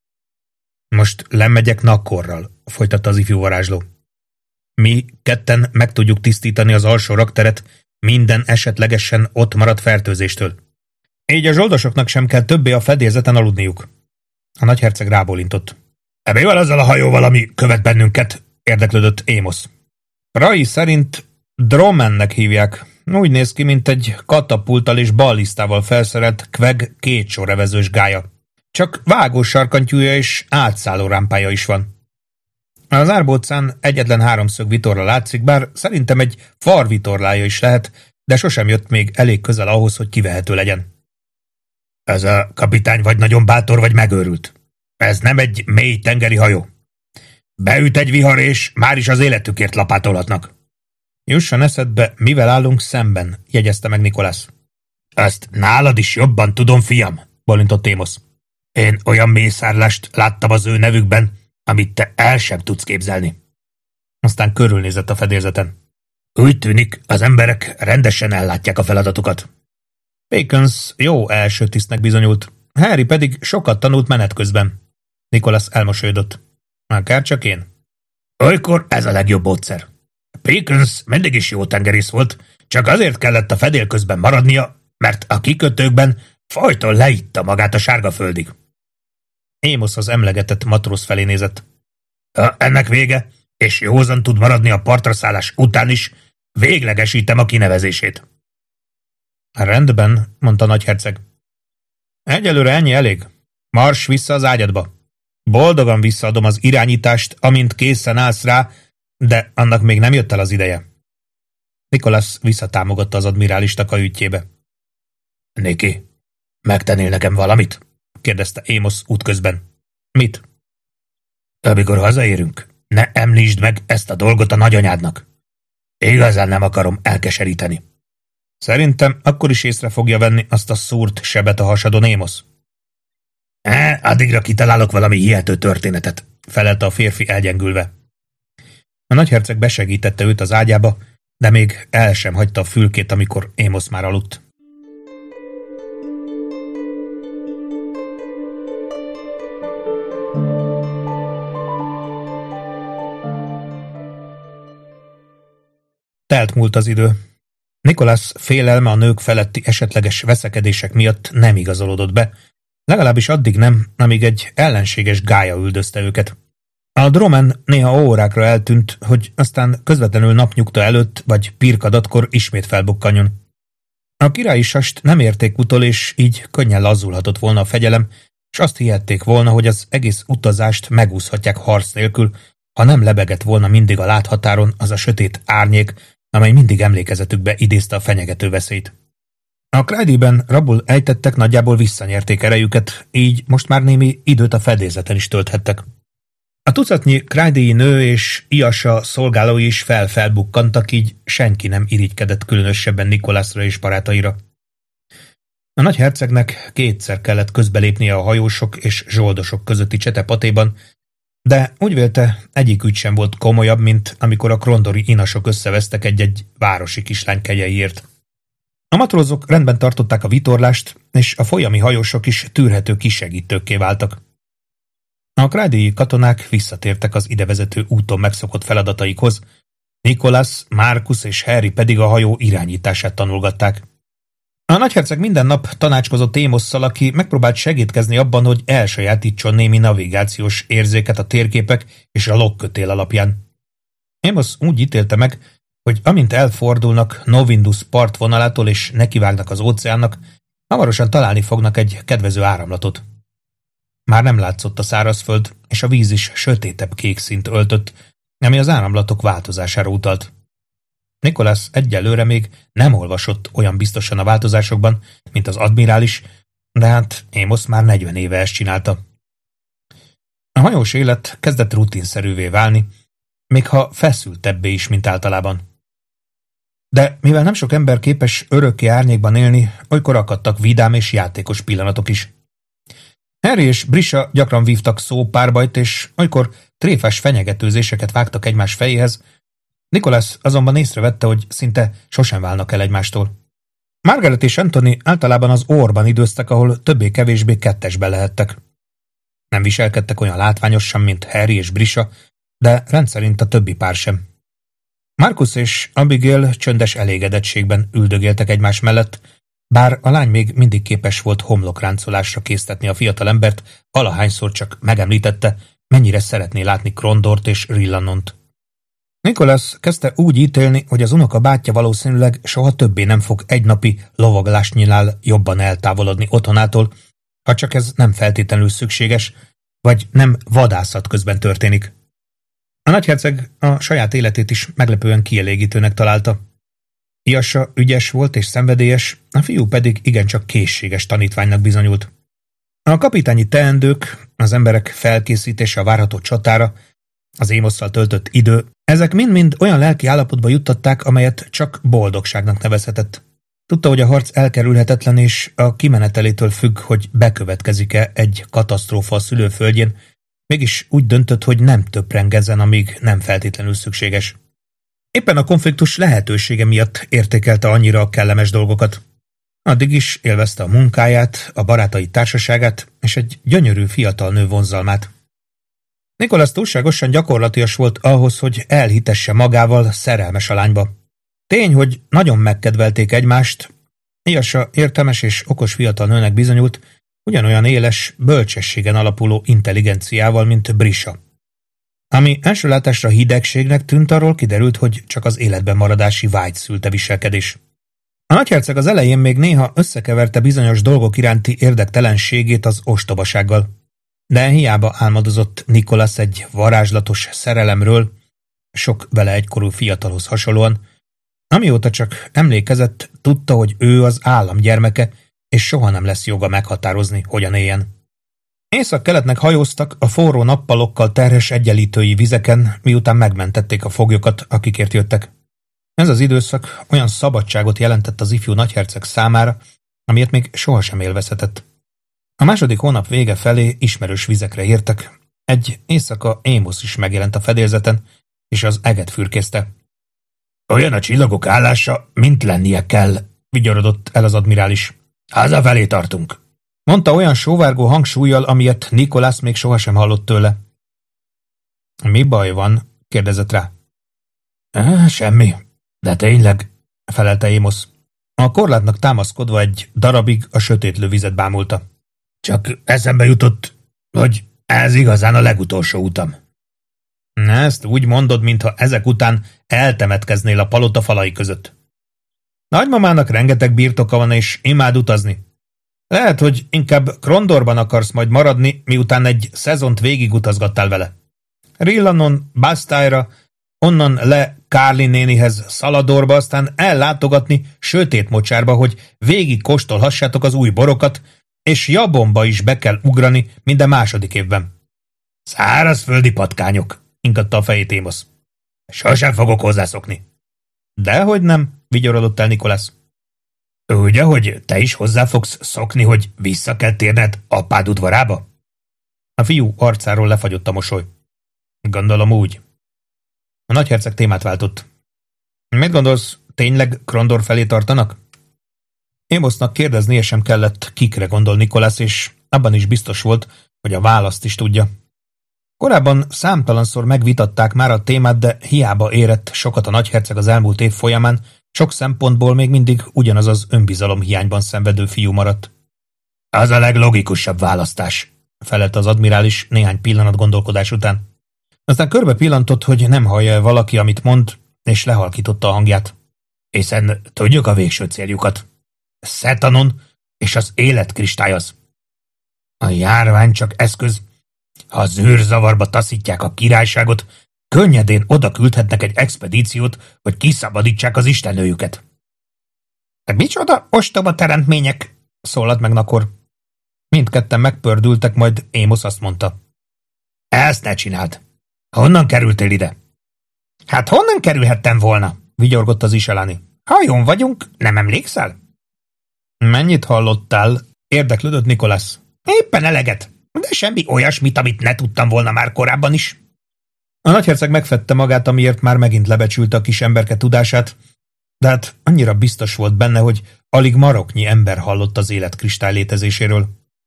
Most lemegyek Nakkorral, folytatta az ifjú varázsló. Mi ketten meg tudjuk tisztítani az alsó rakteret minden esetlegesen ott maradt fertőzéstől. Így a zsoldosoknak sem kell többé a fedélzeten aludniuk. A nagyherceg rábólintott. Mi van azzal a hajóval, ami követ bennünket? Érdeklődött Amos. Rai szerint Dromennek hívják. Úgy néz ki, mint egy katapulttal és ballisztával felszerelt Queg kétsorrevezős gája. Csak vágós sarkantyúja és átszálló rámpája is van. Az árbócán egyetlen háromszög vitorla látszik, bár szerintem egy far vitorlája is lehet, de sosem jött még elég közel ahhoz, hogy kivehető legyen. Ez a kapitány vagy nagyon bátor, vagy megőrült. Ez nem egy mély tengeri hajó. Beüt egy vihar, és már is az életükért lapátolhatnak. Jusson eszedbe, mivel állunk szemben, jegyezte meg Nicholas. Ezt nálad is jobban tudom, fiam, bólintott Amos. Én olyan mészárlást láttam az ő nevükben, amit te el sem tudsz képzelni. Aztán körülnézett a fedélzeten. Úgy tűnik, az emberek rendesen ellátják a feladatukat. Bacons jó első tisztnek bizonyult, Harry pedig sokat tanult menet közben. Nicholas elmosolyodott. Akár csak én. Olykor ez a legjobb módszer. Bacons mindig is jó tengerész volt, csak azért kellett a fedél közben maradnia, mert a kikötőkben folyton leitta magát a sárgaföldig. Amos az emlegetett matróz felé nézett. Ha ennek vége, és józan tud maradni a partraszállás után is, véglegesítem a kinevezését. Rendben, mondta nagyherceg. Egyelőre ennyi elég. Mars vissza az ágyadba. Boldogan visszaadom az irányítást, amint készen állsz rá, de annak még nem jött el az ideje. Nicholas visszatámogatta az admirálist a kajütjébe. Niki, megtennél nekem valamit? kérdezte Amos útközben. Mit? Amikor hazaérünk, ne említsd meg ezt a dolgot a nagyanyádnak. Igazán nem akarom elkeseríteni. Szerintem akkor is észre fogja venni azt a szúrt sebet a hasadon, Amos. Addigra kitalálok valami hihető történetet, felelte a férfi elgyengülve. A nagyherceg besegítette őt az ágyába, de még el sem hagyta a fülkét, amikor Amos már aludt. Telt múlt az idő. Nicholas félelme a nők feletti esetleges veszekedések miatt nem igazolódott be, legalábbis addig nem, amíg egy ellenséges gája üldözte őket. A Dromen néha órákra eltűnt, hogy aztán közvetlenül napnyugta előtt vagy pirkadatkor ismét felbukkanjon. A királyi sast nem érték utol, és így könnyen lazulhatott volna a fegyelem, és azt hihették volna, hogy az egész utazást megúszhatják harc nélkül, ha nem lebegett volna mindig a láthatáron az a sötét árnyék, amely mindig emlékezetükbe idézte a fenyegető veszélyt. A Clyde-ben rabul ejtettek nagyjából visszanyerték erejüket, így most már némi időt a fedélzeten is tölthettek. A tucatnyi Clyde-i nő és Iasa szolgálói is felbukkantak, így senki nem irigykedett különösebben Nicholasra és barátaira. A nagyhercegnek kétszer kellett közbelépnie a hajósok és zsoldosok közötti csetepatéban, de úgy vélte, egyik ügy sem volt komolyabb, mint amikor a krondori inasok összevesztek egy-egy városi kislány kegyeiért. A matrózok rendben tartották a vitorlást, és a folyami hajósok is tűrhető kisegítőkké váltak. A Clyde-i katonák visszatértek az idevezető úton megszokott feladataikhoz, Nicholas, Marcus és Harry pedig a hajó irányítását tanulgatták. A nagyherceg minden nap tanácskozott Amosszal, aki megpróbált segítkezni abban, hogy elsajátítson némi navigációs érzéket a térképek és a logkötél alapján. Amos úgy ítélte meg, hogy amint elfordulnak Novindus partvonalától és nekivágnak az óceánnak, hamarosan találni fognak egy kedvező áramlatot. Már nem látszott a szárazföld, és a víz is sötétebb kék színt öltött, ami az áramlatok változására utalt. Nicholas egyelőre még nem olvasott olyan biztosan a változásokban, mint az admirális, de hát Amos már 40 éve ezt csinálta. A hajós élet kezdett rutinszerűvé válni, még ha feszültebbé is, mint általában. De mivel nem sok ember képes örökké árnyékban élni, olykor akadtak vidám és játékos pillanatok is. Harry és Brisha gyakran vívtak szópárbajt, és olykor tréfás fenyegetőzéseket vágtak egymás fejéhez, Nicholas azonban észrevette, hogy szinte sosem válnak el egymástól. Margaret és Anthony általában az orban időztek, ahol többé-kevésbé kettesbe lehettek. Nem viselkedtek olyan látványosan, mint Harry és Brisha, de rendszerint a többi pár sem. Marcus és Abigail csöndes elégedettségben üldögéltek egymás mellett, bár a lány még mindig képes volt homlokráncolásra késztetni a fiatalembert, valahányszor csak megemlítette, mennyire szeretné látni Krondort és Rillannont. Nicholas kezdte úgy ítélni, hogy az unoka bátyja valószínűleg soha többé nem fog egynapi lovaglásnyinál jobban eltávolodni otthonától, ha csak ez nem feltétlenül szükséges, vagy nem vadászat közben történik. A nagyherceg a saját életét is meglepően kielégítőnek találta. Iasa ügyes volt és szenvedélyes, a fiú pedig igencsak készséges tanítványnak bizonyult. A kapitányi teendők, az emberek felkészítése a várható csatára, az Amosszal töltött idő, ezek mind-mind olyan lelki állapotba juttatták, amelyet csak boldogságnak nevezhetett. Tudta, hogy a harc elkerülhetetlen, és a kimenetelétől függ, hogy bekövetkezik-e egy katasztrófa a szülőföldjén, mégis úgy döntött, hogy nem töprengezzen, amíg nem feltétlenül szükséges. Éppen a konfliktus lehetősége miatt értékelte annyira a kellemes dolgokat. Addig is élvezte a munkáját, a barátai társaságát és egy gyönyörű fiatal nő vonzalmát. Nicholas túlságosan gyakorlatias volt ahhoz, hogy elhitesse magával, szerelmes a lányba. Tény, hogy nagyon megkedvelték egymást, Iasa értelmes és okos fiatal nőnek bizonyult, ugyanolyan éles, bölcsességen alapuló intelligenciával, mint Brisha. Ami első látásra hidegségnek tűnt, arról kiderült, hogy csak az életben maradási vágy szülte viselkedés. A nagyherceg az elején még néha összekeverte bizonyos dolgok iránti érdektelenségét az ostobasággal. De hiába álmodozott Nicholas egy varázslatos szerelemről, sok vele egykorú fiatalhoz hasonlóan, amióta csak emlékezett, tudta, hogy ő az állam gyermeke, és soha nem lesz joga meghatározni, hogyan éljen. Észak-keletnek hajóztak a forró nappalokkal terhes egyenlítői vizeken, miután megmentették a foglyokat, akikért jöttek. Ez az időszak olyan szabadságot jelentett az ifjú nagyherceg számára, amilyet még sohasem élvezhetett. A második hónap vége felé ismerős vizekre értek, egy éjszaka Amos is megjelent a fedélzeten, és az eget fürkészte. Olyan a csillagok állása, mint lennie kell, vigyorodott el az admirális. Hazafelé tartunk, mondta olyan sóvárgó hangsúllyal, amilyet Nicholas még sohasem hallott tőle. Mi baj van? Kérdezett rá. Semmi, de tényleg, felelte Amos. A korlátnak támaszkodva egy darabig a sötétlő vizet bámulta. Csak eszembe jutott, hogy ez igazán a legutolsó utam. Ezt úgy mondod, mintha ezek után eltemetkeznél a palota falai között. Nagymamának rengeteg birtoka van, és imád utazni. Lehet, hogy inkább Krondorban akarsz majd maradni, miután egy szezont végigutazgattál vele. Rillanon, Bastályra, onnan le Carly nénihez Szaladorba, aztán ellátogatni Sötét Mocsárba, hogy végig kóstolhassátok az új borokat, és Jabonba is be kell ugrani minden második évben. Szárazföldi patkányok, ingatta a fejét Amos. Sosem fogok hozzászokni. Dehogy nem, vigyorodott el Nicholas. Ugye, hogy te is hozzá fogsz szokni, hogy vissza kell térned apád udvarába? A fiú arcáról lefagyott a mosoly. Gondolom úgy. A nagyherceg témát váltott. Mit gondolsz, tényleg Krondor felé tartanak? Amosnak kérdeznie sem kellett, kikre gondol Nicholas, és abban is biztos volt, hogy a választ is tudja. Korábban számtalanszor megvitatták már a témát, de hiába érett sokat a nagyherceg az elmúlt év folyamán, sok szempontból még mindig ugyanaz az önbizalom hiányban szenvedő fiú maradt. Az a leglogikusabb választás, felelt az admirális néhány pillanat gondolkodás után. Aztán körbe pillantott, hogy nem hallja valaki, amit mond, és lehalkította a hangját. Hiszen tudjuk a végső céljukat. Szetanon és az életkristály az. A járvány csak eszköz. Ha zűrzavarba taszítják a királyságot, könnyedén oda küldhetnek egy expedíciót, hogy kiszabadítsák az istennőjüket. De micsoda ostoba teremtmények, szólalt meg Nakor. Mindketten megpördültek, majd Amos azt mondta. Ezt ne csináld. Honnan kerültél ide? Hát honnan kerülhettem volna? Vigyorgott az Iselani. Hajón vagyunk, nem emlékszel? Mennyit hallottál? Érdeklődött Nicholas. Éppen eleget, de semmi olyasmit, amit ne tudtam volna már korábban is. A nagyherceg megfette magát, amiért már megint lebecsülte a kis emberke tudását, de hát annyira biztos volt benne, hogy alig maroknyi ember hallott az élet kristály létezéséről.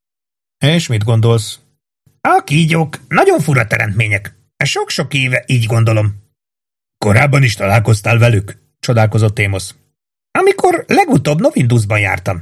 És mit gondolsz? A kígyók nagyon fura teremtmények. Sok-sok éve így gondolom. Korábban is találkoztál velük? Csodálkozott Amos. Amikor legutóbb Novindusban jártam.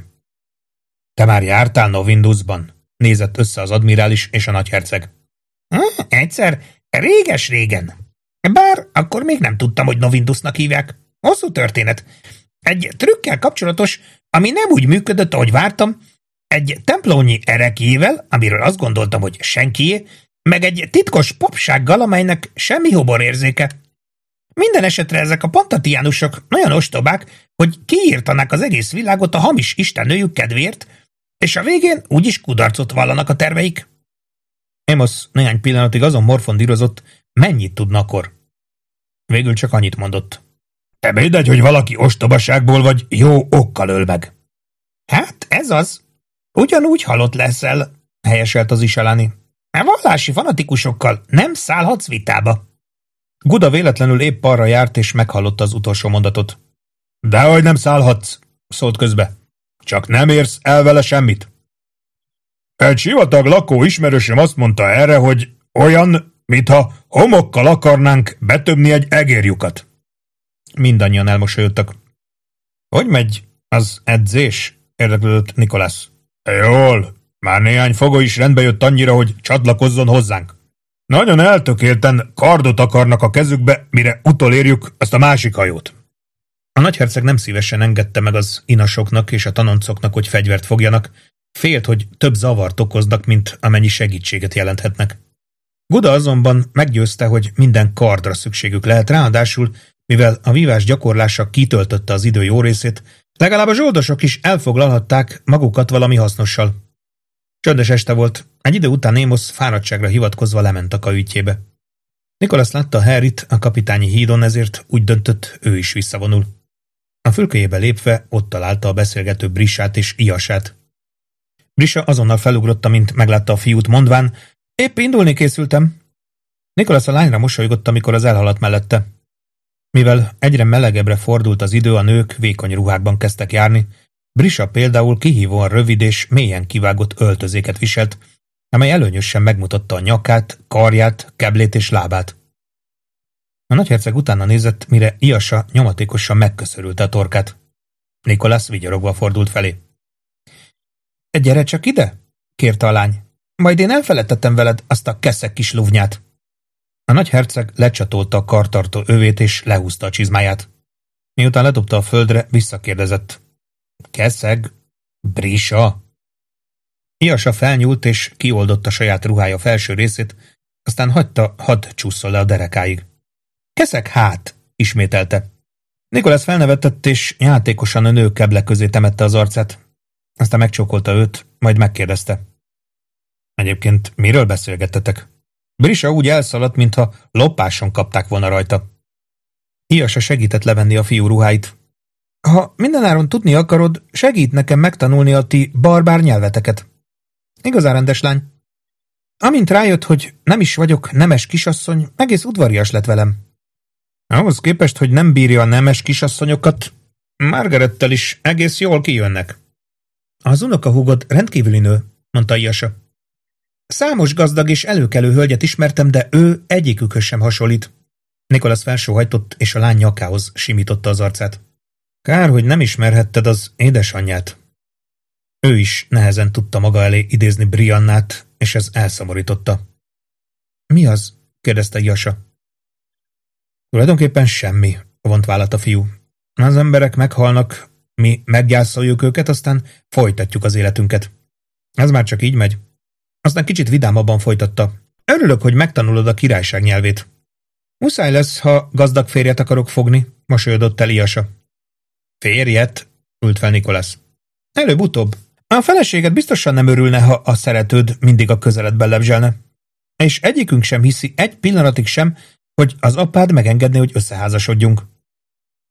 Te már jártál Novindusban? Nézett össze az admirális és a nagyherceg. Egyszer, réges-régen. Bár akkor még nem tudtam, hogy Novindusnak hívják. Hosszú történet. Egy trükkel kapcsolatos, ami nem úgy működött, ahogy vártam, egy templomnyi erekjével, amiről azt gondoltam, hogy senkié, meg egy titkos popsággal, amelynek semmi humorérzéke. Minden esetre ezek a pantatiánusok olyan ostobák, hogy kiírtanák az egész világot a hamis istennőjük kedvéért, és a végén úgyis kudarcot vallanak a terveik. Amos néhány pillanatig azon morfondírozott, mennyit tudna akkor. Végül csak annyit mondott. Te mindegy, hogy valaki ostobaságból vagy jó okkal öl meg. Hát ez az. Ugyanúgy halott leszel, helyeselt az Iseláni. A vallási fanatikusokkal nem szállhatsz vitába. Guda véletlenül épp arra járt, és meghallotta az utolsó mondatot. Dehogy nem szállhatsz, szólt közbe. Csak nem érsz el vele semmit. Egy sivatag lakó ismerősöm azt mondta erre, hogy olyan, mintha homokkal akarnánk betömni egy egérlyukat. Mindannyian elmosolyodtak. Hogy megy az edzés? Érdeklődött Nicholas. Jól, már néhány fogoly is rendbe jött annyira, hogy csatlakozzon hozzánk. Nagyon eltökélten kardot akarnak a kezükbe, mire utolérjük azt a másik hajót. A nagyherceg nem szívesen engedte meg az inasoknak és a tanoncoknak, hogy fegyvert fogjanak, félt, hogy több zavart okoznak, mint amennyi segítséget jelenthetnek. Guda azonban meggyőzte, hogy minden kardra szükségük lehet, ráadásul, mivel a vívás gyakorlása kitöltötte az idő jó részét, legalább a zsoldosok is elfoglalhatták magukat valami hasznossal. Csöndes este volt, egy idő után Amos fáradtságra hivatkozva lement a kajütjébe. Nicholas látta Harryt a kapitányi hídon, ezért úgy döntött, ő is visszavonul. A fülkéjébe lépve ott találta a beszélgető Brissát és Iasát. Brissa azonnal felugrotta, mint meglátta a fiút, mondván, épp indulni készültem. Nicholas a lányra mosolygott, amikor az elhaladt mellette. Mivel egyre melegebbre fordult az idő, a nők vékony ruhákban kezdtek járni, Brissa például kihívóan rövid és mélyen kivágott öltözéket viselt, amely előnyösen megmutatta a nyakát, karját, keblét és lábát. A nagyherceg utána nézett, mire Iasa nyomatékosan megköszörülte a torkát. Nicholas vigyorogva fordult felé. Gyere csak ide, kérte a lány. Majd én elfeledtettem veled azt a keszeg kis luvnyát. A nagyherceg lecsatolta a kartartó övét és lehúzta a csizmáját. Miután ledobta a földre, visszakérdezett. Keszeg? Brissa? Iasa felnyúlt és kioldotta saját ruhája felső részét, aztán hagyta, hadd csúszol le a derekáig. Keszeg hát, ismételte. Nicholas felnevetett és játékosan a nő keble közé temette az arcát. Aztán megcsókolta őt, majd megkérdezte. Egyébként miről beszélgettetek? Brissa úgy elszaladt, mintha lopáson kapták volna rajta. Iasa segített levenni a fiú ruháit. Ha mindenáron tudni akarod, segít nekem megtanulni a ti barbár nyelveteket. Igazán rendes lány. Amint rájött, hogy nem is vagyok nemes kisasszony, egész udvarias lett velem. Ahhoz képest, hogy nem bírja a nemes kisasszonyokat, Margarettel is egész jól kijönnek. Az unokahúgod rendkívüli nő, mondta Iasa. Számos gazdag és előkelő hölgyet ismertem, de ő egyikükhöz sem hasonlít. Nicholas felsóhajtott, és a lány nyakához simította az arcát. Kár, hogy nem ismerhetted az édesanyját. Ő is nehezen tudta maga elé idézni Briannát, és ez elszomorította. Mi az? kérdezte Iasa. Tulajdonképpen semmi, vont vállat a fiú. Az emberek meghalnak, mi meggyászoljuk őket, aztán folytatjuk az életünket. Ez már csak így megy. Aztán kicsit vidámabban folytatta. Örülök, hogy megtanulod a királyság nyelvét. Muszáj lesz, ha gazdag férjet akarok fogni, mosolyodott el Iasa. Férjet? Ült fel Nicholas. Előbb-utóbb. A feleséged biztosan nem örülne, ha a szeretőd mindig a közeledben lebzselne. És egyikünk sem hiszi egy pillanatig sem, hogy az apád megengedné, hogy összeházasodjunk.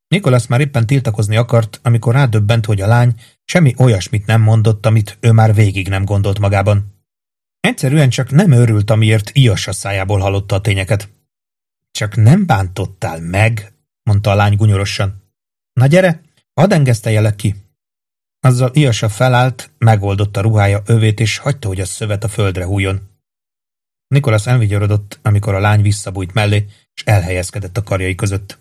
Nicholas már éppen tiltakozni akart, amikor rádöbbent, hogy a lány semmi olyasmit nem mondott, amit ő már végig nem gondolt magában. Egyszerűen csak nem örült, amiért Ias a szájából hallotta a tényeket. Csak nem bántottál meg, mondta a lány gunyorosan. Na gyere, hadd engeszteljelek ki. Azzal Iasa felállt, megoldotta ruhája övét, és hagyta, hogy a szövet a földre hújjon. Nicholas elvigyorodott, amikor a lány visszabújt mellé, és elhelyezkedett a karjai között.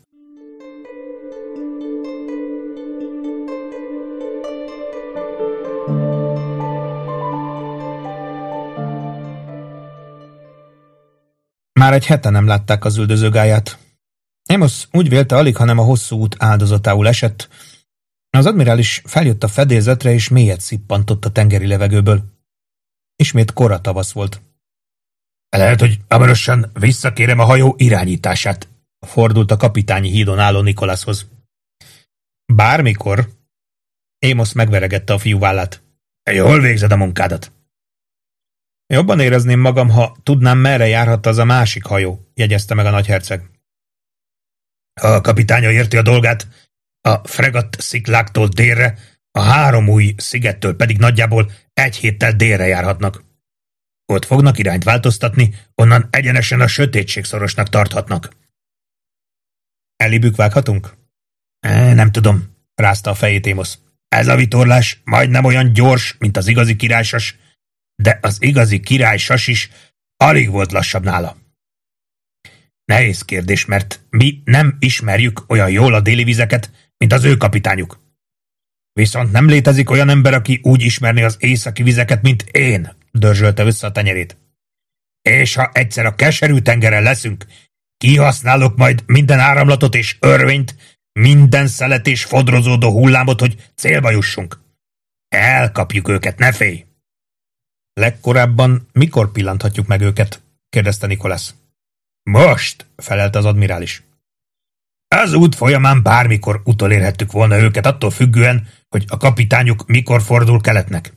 Már egy hete nem látták az üldözőgáját. Amos úgy vélte, alighanem a hosszú út áldozatául esett. Az admirális feljött a fedélzetre, és mélyet szippantott a tengeri levegőből. Ismét kora tavasz volt. Lehet, hogy hamarosan visszakérem a hajó irányítását, fordult a kapitányi hídon álló Nicholashoz. Bármikor. Amos megveregette a fiú vállát. Jól végzed a munkádat. Jobban érezném magam, ha tudnám, merre járhat az a másik hajó, jegyezte meg a nagyherceg. A kapitánya érti a dolgát, a fregatt szikláktól délre, a 3 új szigettől pedig nagyjából 1 héttel délre járhatnak. Ott fognak irányt változtatni, onnan egyenesen a sötétségszorosnak tarthatnak. Elébük vághatunk? Nem tudom, rázta a fejét Amos. Ez a vitorlás majdnem olyan gyors, mint az igazi királysas, de az igazi királysas is alig volt lassabb nála. Nehéz kérdés, mert mi nem ismerjük olyan jól a déli vizeket, mint az ő kapitányuk. Viszont nem létezik olyan ember, aki úgy ismerné az északi vizeket, mint én, dörzsölte vissza a tenyerét. És ha egyszer a keserű tengeren leszünk, kihasználok majd minden áramlatot és örvényt, minden szelet és fodrozódó hullámot, hogy célba jussunk. Elkapjuk őket, ne félj! Legkorábban mikor pillanthatjuk meg őket? kérdezte Nicholas. Most, felelte az admirális. Az út folyamán bármikor utolérhettük volna őket, attól függően, hogy a kapitányuk mikor fordul keletnek.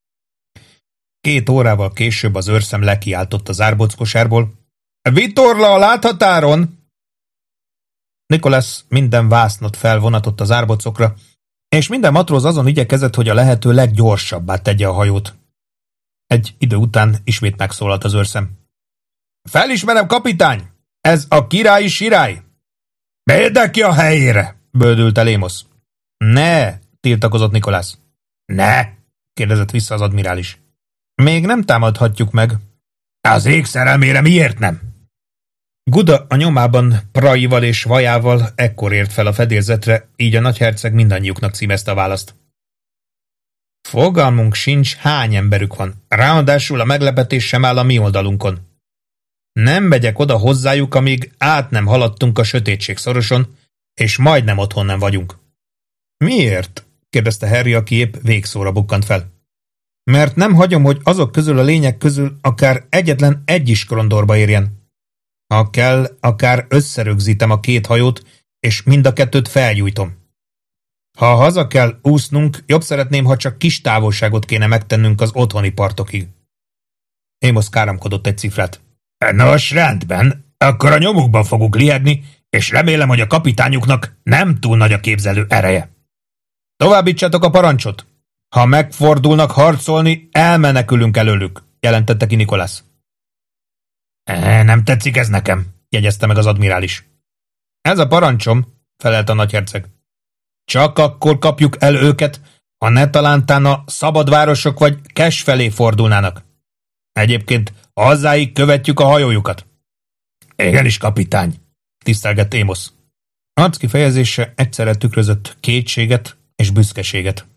2 órával később az őrszem lekiáltott az árbockosárból. Vitorla a láthatáron! Nicholas minden vásznot felvonatott az árbocokra, és minden matróz azon igyekezett, hogy a lehető leggyorsabbá tegye a hajót. Egy idő után ismét megszólalt az őrszem. Felismerem, kapitány! Ez a királyi sirály! Védd ki a helyére! Bődült el Amos. Ne! tiltakozott Nicholas. Ne! kérdezett vissza az admirális. Még nem támadhatjuk meg. Az ég szerelmére miért nem? Guda a nyomában praival és vajával ekkor ért fel a fedélzetre, így a nagyherceg mindannyiuknak címezte a választ. Fogalmunk sincs, hány emberük van, ráadásul a meglepetés sem áll a mi oldalunkon. Nem megyek oda hozzájuk, amíg át nem haladtunk a sötétségszoroson, és majdnem otthon nem vagyunk. Miért? kérdezte Harry, aki épp végszóra bukkant fel. Mert nem hagyom, hogy azok közül a lények közül akár egyetlen egy is Krondorba érjen. Ha kell, akár összerögzítem a 2 hajót, és mind a 2-t felgyújtom. Ha haza kell úsznunk, jobb szeretném, ha csak kis távolságot kéne megtennünk az otthoni partokig. Amos káromkodott egy cifrát. Nos, rendben, akkor a nyomukban fogunk liegni, és remélem, hogy a kapitányuknak nem túl nagy a képzelő ereje. Továbbítsátok a parancsot. Ha megfordulnak harcolni, elmenekülünk előlük, jelentette ki Nicholas. Nem tetszik ez nekem, jegyezte meg az admirális. Ez a parancsom, felelt a nagyherceg. Csak akkor kapjuk el őket, ha ne talántán a szabadvárosok vagy Kes felé fordulnának. Egyébként hazáig követjük a hajójukat. Igenis, kapitány, tisztelgett Amos. Arckifejezése egyszerre tükrözött kétséget és büszkeséget.